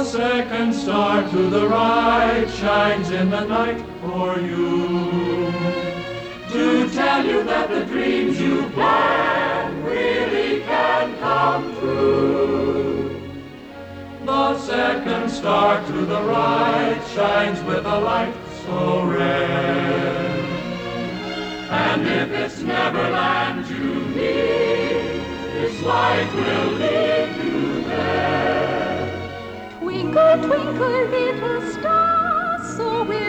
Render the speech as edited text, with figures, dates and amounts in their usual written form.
second star to the right shines in the night for you, to tell you that the dreams you plan really can come true. The second star to the right shines with a light so rare, and if it's Neverland you need, its light will lead you there. Twinkle, twinkle, little star, so will